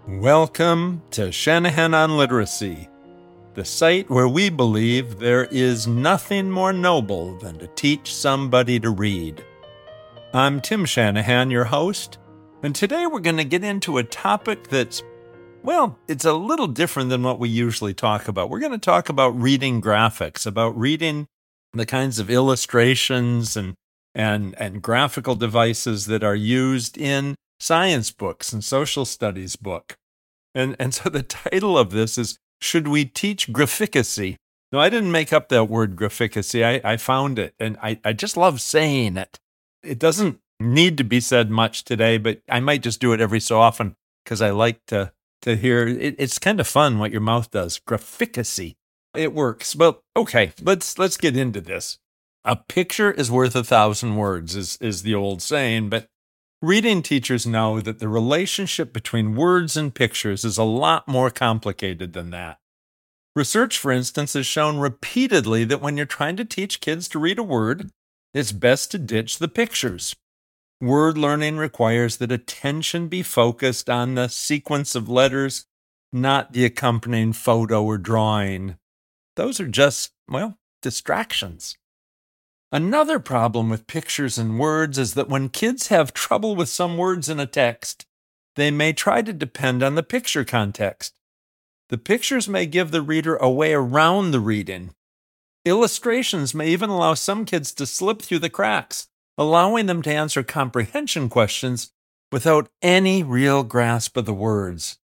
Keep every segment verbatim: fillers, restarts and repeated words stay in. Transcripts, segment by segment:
Welcome to Shanahan on Literacy, the site where we believe there is nothing more noble than to teach somebody to read. I'm Tim Shanahan, your host, and today we're going to get into a topic that's, well, it's a little different than what we usually talk about. We're going to talk about reading graphics, about reading the kinds of illustrations and and and graphical devices that are used in science books and social studies book. And and so the title of this is, Should We Teach Graphicacy? No, I didn't make up that word graphicacy. I, I found it, and I, I just love saying it. It doesn't need to be said much today, but I might just do it every so often because I like to, to hear. It, it's kind of fun what your mouth does. Graphicacy. It works. Well, okay, let's let's get into this. A picture is worth a thousand words is, is the old saying, but reading teachers know that the relationship between words and pictures is a lot more complicated than that. Research, for instance, has shown repeatedly that when you're trying to teach kids to read a word, it's best to ditch the pictures. Word learning requires that attention be focused on the sequence of letters, not the accompanying photo or drawing. Those are just, well, distractions. Another problem with pictures and words is that when kids have trouble with some words in a text, they may try to depend on the picture context. The pictures may give the reader a way around the reading. Illustrations may even allow some kids to slip through the cracks, allowing them to answer comprehension questions without any real grasp of the words.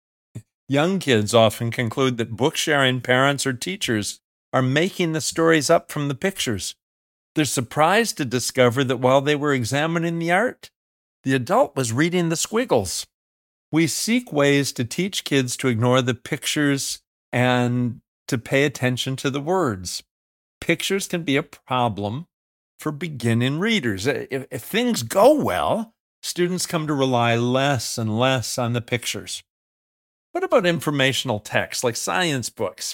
Young kids often conclude that book-sharing parents or teachers are making the stories up from the pictures. They're surprised to discover that while they were examining the art, the adult was reading the squiggles. We seek ways to teach kids to ignore the pictures and to pay attention to the words. Pictures can be a problem for beginning readers. If, if things go well, students come to rely less and less on the pictures. What about informational text like science books?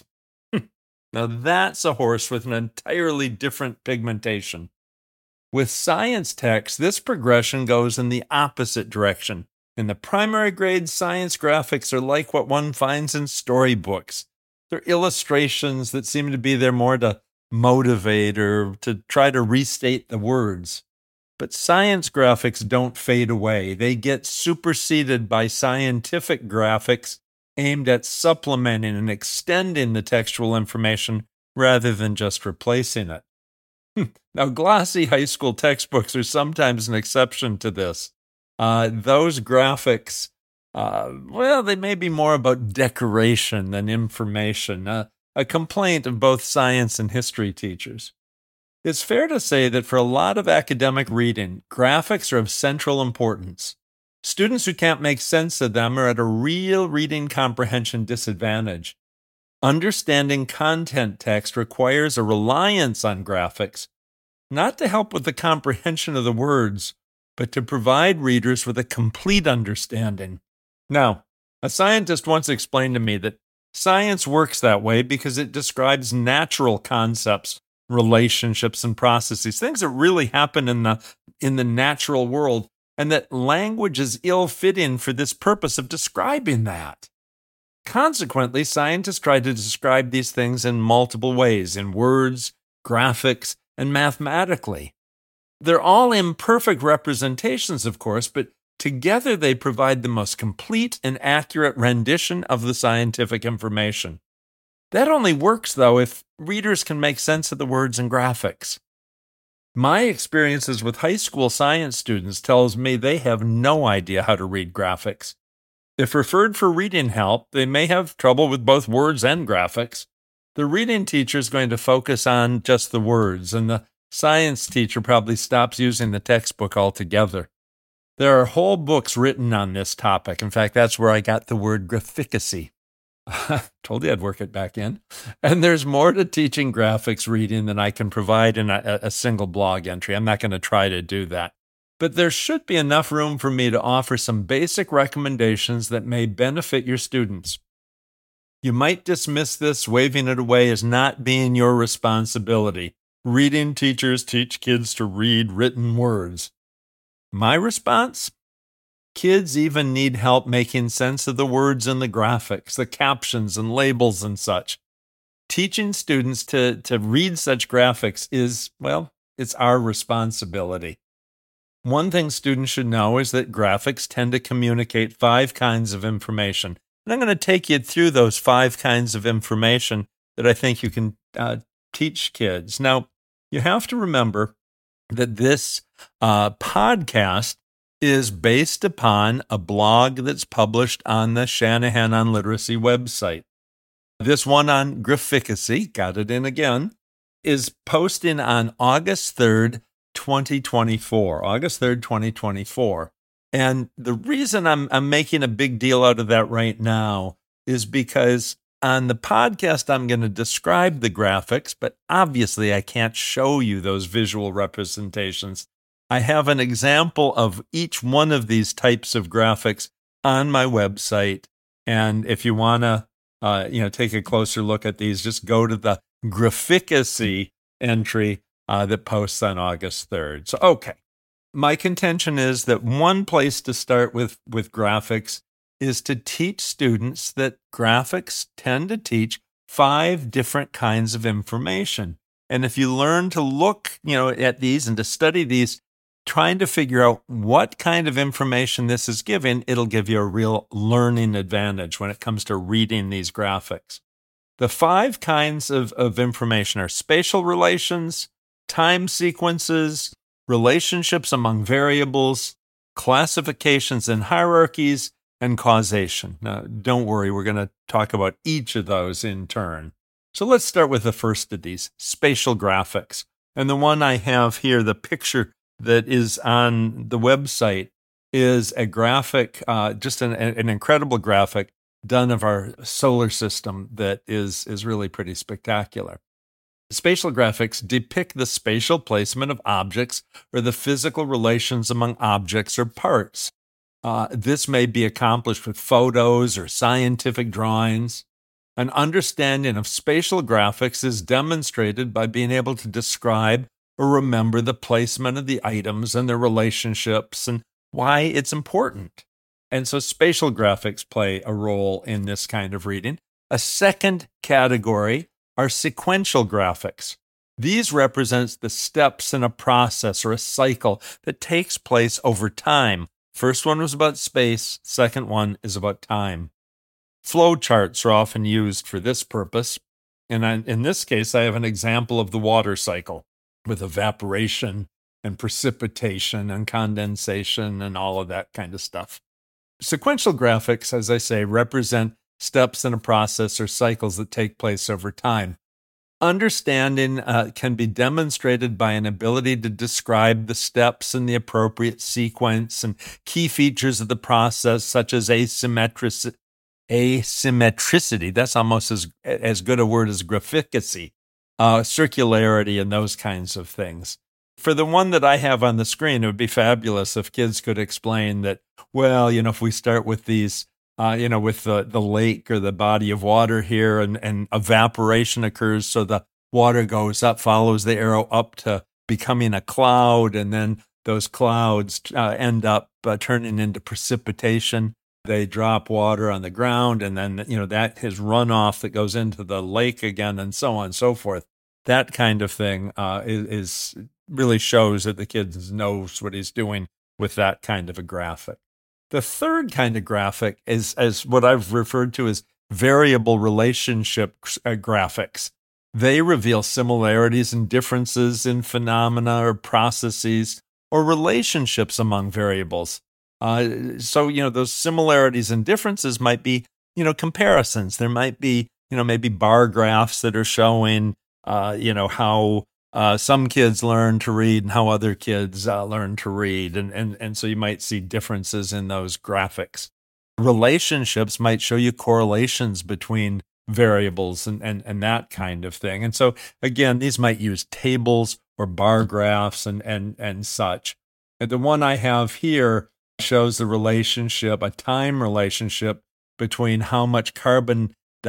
Now that's a horse with an entirely different pigmentation. With science text, this progression goes in the opposite direction. In the primary grade, science graphics are like what one finds in storybooks. They're illustrations that seem to be there more to motivate or to try to restate the words. But science graphics don't fade away. They get superseded by scientific graphics aimed at supplementing and extending the textual information rather than just replacing it. Now, glossy high school textbooks are sometimes an exception to this. Uh, those graphics, uh, well, they may be more about decoration than information, uh, a complaint of both science and history teachers. It's fair to say that for a lot of academic reading, graphics are of central importance. Students who can't make sense of them are at a real reading comprehension disadvantage. Understanding content text requires a reliance on graphics, not to help with the comprehension of the words, but to provide readers with a complete understanding. Now, a scientist once explained to me that science works that way because it describes natural concepts, relationships, and processes, things that really happen in the, in the natural world, and that language is ill-fitting for this purpose of describing that. Consequently, scientists try to describe these things in multiple ways, in words, graphics, and mathematically. They're all imperfect representations, of course, but together they provide the most complete and accurate rendition of the scientific information. That only works, though, if readers can make sense of the words and graphics. My experiences with high school science students tells me they have no idea how to read graphics. If referred for reading help, they may have trouble with both words and graphics. The reading teacher is going to focus on just the words, and the science teacher probably stops using the textbook altogether. There are whole books written on this topic. In fact, that's where I got the word graphicacy. Told you I'd work it back in. And there's more to teaching graphics reading than I can provide in a, a single blog entry. I'm not going to try to do that. But there should be enough room for me to offer some basic recommendations that may benefit your students. You might dismiss this, waving it away as not being your responsibility. Reading teachers teach kids to read written words. My response? Kids even need help making sense of the words in the graphics, the captions and labels and such. Teaching students to, to read such graphics is, well, it's our responsibility. One thing students should know is that graphics tend to communicate five kinds of information. And I'm going to take you through those five kinds of information that I think you can uh, teach kids. Now, you have to remember that this uh, podcast is based upon a blog that's published on the Shanahan on Literacy website. This one on graphicacy, got it in again, is posting on August third, twenty twenty-four. August third, twenty twenty-four. And the reason I'm I'm making a big deal out of that right now is because on the podcast, I'm going to describe the graphics, but obviously I can't show you those visual representations. I have an example of each one of these types of graphics on my website. And if you want to uh, you know, take a closer look at these, just go to the graphicacy entry uh, that posts on August third. So, okay. My contention is that one place to start with, with graphics is to teach students that graphics tend to teach five different kinds of information. And if you learn to look, you know, at these and to study these, trying to figure out what kind of information this is giving, it'll give you a real learning advantage when it comes to reading these graphics. The five kinds of, of information are spatial relations, time sequences, relationships among variables, classifications and hierarchies, and causation. Now, don't worry, we're going to talk about each of those in turn. So let's start with the first of these, spatial graphics. And the one I have here, the picture that is on the website, is a graphic, uh, just an, an incredible graphic done of our solar system that is, is really pretty spectacular. Spatial graphics depict the spatial placement of objects or the physical relations among objects or parts. Uh, this may be accomplished with photos or scientific drawings. An understanding of spatial graphics is demonstrated by being able to describe or remember the placement of the items and their relationships and why it's important. And so spatial graphics play a role in this kind of reading. A second category are sequential graphics. These represent the steps in a process or a cycle that takes place over time. First one was about space, second one is about time. Flow charts are often used for this purpose. And I, in this case, I have an example of the water cycle with evaporation and precipitation and condensation and all of that kind of stuff. Sequential graphics, as I say, represent steps in a process or cycles that take place over time. Understanding uh, can be demonstrated by an ability to describe the steps in the appropriate sequence and key features of the process, such as asymmetric- asymmetricity. That's almost as, as good a word as graphicacy, uh, circularity, and those kinds of things. For the one that I have on the screen, it would be fabulous if kids could explain that, well, you know, if we start with these Uh, you know, with the, the lake or the body of water here, and, and evaporation occurs, so the water goes up, follows the arrow up to becoming a cloud, and then those clouds uh, end up uh, turning into precipitation. They drop water on the ground, and then, you know, that is runoff that goes into the lake again, and so on and so forth. That kind of thing uh, is, is really shows that the kid knows what he's doing with that kind of a graphic. The third kind of graphic is as what I've referred to as variable relationship graphics. They reveal similarities and differences in phenomena or processes or relationships among variables. Uh, so, you know, those similarities and differences might be, you know, comparisons. There might be, you know, maybe bar graphs that are showing, uh, you know, how Uh, some kids learn to read and how other kids uh, learn to read. And, and, and so you might see differences in those graphics. Relationships might show you correlations between variables and, and, and that kind of thing. And so, again, these might use tables or bar graphs and, and, and such. And the one I have here shows the relationship, a time relationship between how much carbon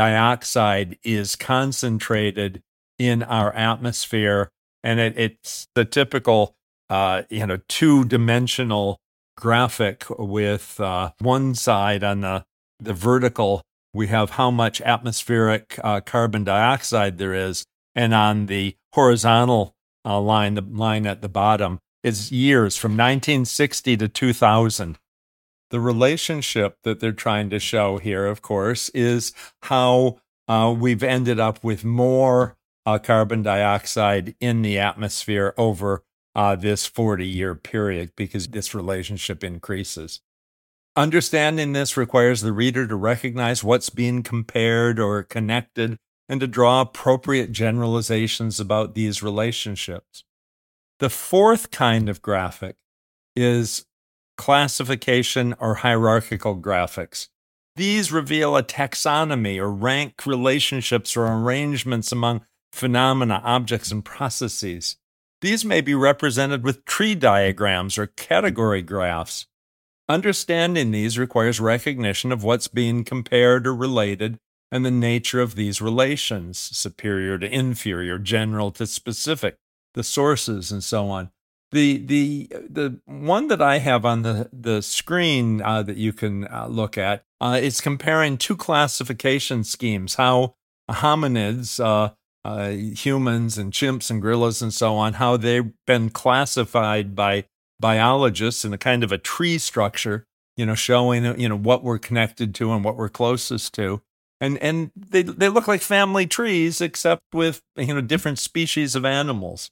dioxide is concentrated in our atmosphere. And it, it's the typical, uh, you know, two-dimensional graphic with uh, one side on the, the vertical, we have how much atmospheric uh, carbon dioxide there is, and on the horizontal uh, line, the line at the bottom, is years from nineteen sixty to two thousand. The relationship that they're trying to show here, of course, is how uh, we've ended up with more uh, carbon dioxide in the atmosphere over uh, this forty-year period because this relationship increases. Understanding this requires the reader to recognize what's being compared or connected and to draw appropriate generalizations about these relationships. The fourth kind of graphic is classification or hierarchical graphics. These reveal a taxonomy or rank relationships or arrangements among phenomena, objects, and processes. These may be represented with tree diagrams or category graphs. Understanding these requires recognition of what's being compared or related and the nature of these relations, superior to inferior, general to specific, the sources, and so on. The the the one that I have on the, the screen uh, that you can uh, look at uh, is comparing two classification schemes, how hominids, uh, uh, humans and chimps and gorillas and so on, how they've been classified by biologists in a kind of a tree structure, you know, showing, you know, what we're connected to and what we're closest to. And and they they look like family trees, except with, you know, different species of animals.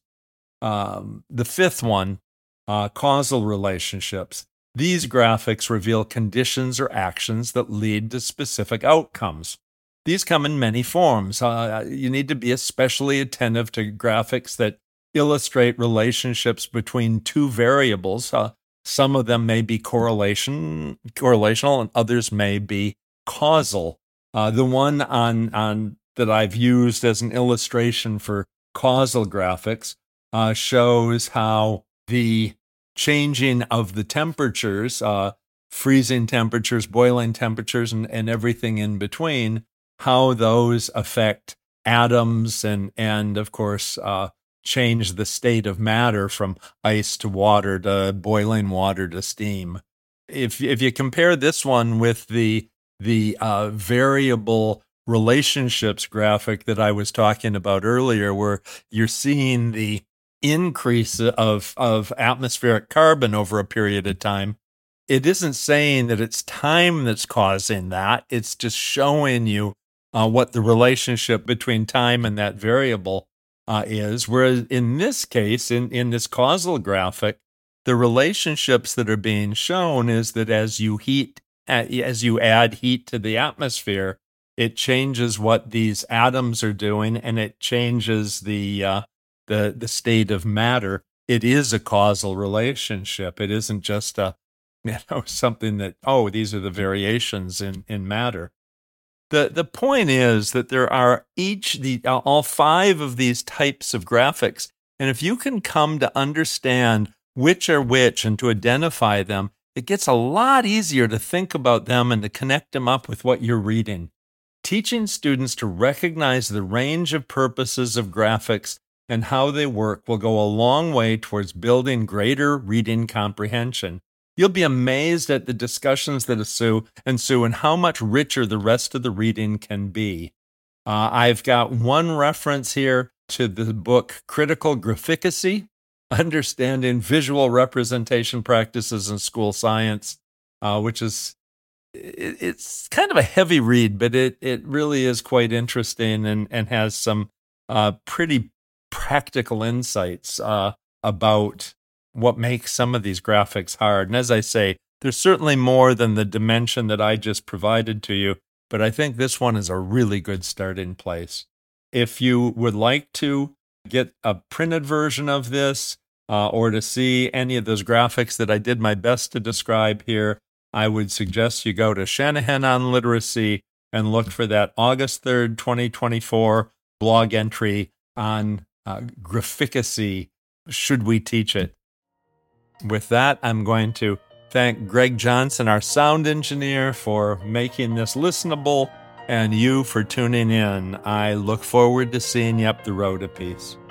Um, the fifth one, uh, causal relationships. These graphics reveal conditions or actions that lead to specific outcomes. These come in many forms. Uh, you need to be especially attentive to graphics that illustrate relationships between two variables. Uh, some of them may be correlation, correlational, and others may be causal. Uh, the one on, on that I've used as an illustration for causal graphics uh, shows how the changing of the temperatures, uh, freezing temperatures, boiling temperatures, and, and everything in between, how those affect atoms and, and of course, uh, change the state of matter from ice to water to boiling water to steam. If if you compare this one with the the uh, variable relationships graphic that I was talking about earlier, where you're seeing the increase of, of atmospheric carbon over a period of time, it isn't saying that it's time that's causing that. It's just showing you uh, what the relationship between time and that variable uh, is. Whereas in this case, in, in this causal graphic, the relationships that are being shown is that as you heat as you add heat to the atmosphere, it changes what these atoms are doing, and it changes the uh, the the state of matter. It is a causal relationship. It isn't just a you know something that oh these are the variations in in matter. The the point is that there are each the all five of these types of graphics, and if you can come to understand which are which and to identify them, it gets a lot easier to think about them and to connect them up with what you're reading. Teaching students to recognize the range of purposes of graphics and how they work will go a long way towards building greater reading comprehension. You'll be amazed at the discussions that ensue, ensue and how much richer the rest of the reading can be. Uh, I've got one reference here to the book Critical Graphicacy, Understanding Visual Representation Practices in School Science, uh, which is, it, it's kind of a heavy read, but it, it really is quite interesting and, and has some uh, pretty practical insights uh, about what makes some of these graphics hard. And as I say, there's certainly more than the dimension that I just provided to you, but I think this one is a really good starting place. If you would like to get a printed version of this, Uh, or to see any of those graphics that I did my best to describe here, I would suggest you go to Shanahan on Literacy and look for that August third, twenty twenty-four blog entry on uh, graphicacy, should we teach it? With that, I'm going to thank Greg Johnson, our sound engineer, for making this listenable, and you for tuning in. I look forward to seeing you up the road a piece.